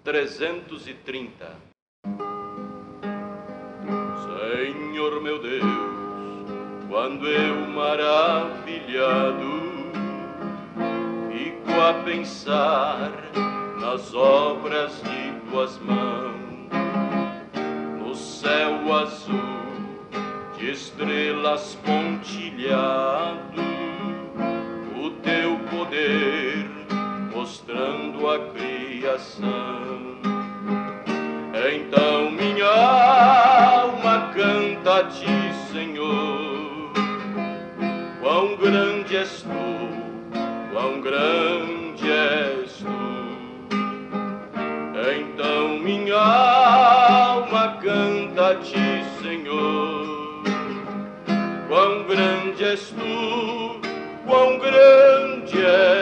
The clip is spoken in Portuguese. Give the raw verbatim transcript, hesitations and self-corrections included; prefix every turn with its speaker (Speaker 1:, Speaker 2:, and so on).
Speaker 1: trezentos e trinta. Senhor meu Deus, quando eu maravilhado fico a pensar nas obras de tuas mãos, no céu azul de estrelas pontilhado, o teu poder mostrando a criação. Então minha alma canta a ti, Senhor, quão grande és tu, quão grande és tu. Então minha alma canta a ti, Senhor, quão grande és tu, quão grande és